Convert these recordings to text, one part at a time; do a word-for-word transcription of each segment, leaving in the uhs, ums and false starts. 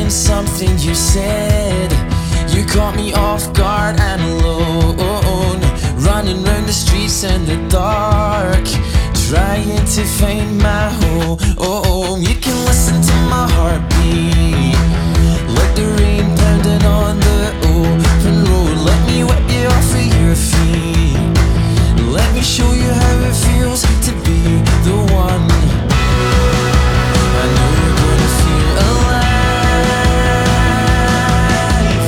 been something you said. You caught me off guard and alone, running round the streets in the dark, trying to find my home. You can listen to my heartbeat, like the rain pounding on the open road. Let me wipe you off of your feet, let me show you how it feels to be the one. I know you're gonna feel alive,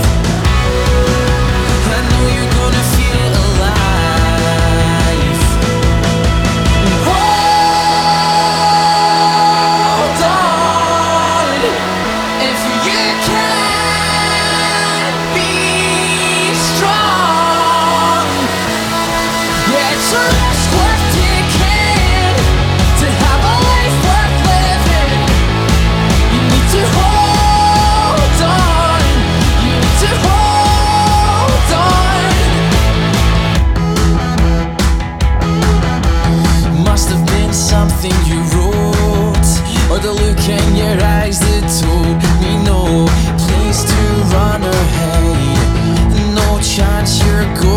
I know you're gonna feel alive. Hold on, if you can be strong. Yeah, it's a risk worth taking to have a life worth living. You need to hold on, you need to hold on. Must have been something you wrote, or the look in your eyes that told me no place to run or hide. No chance you're going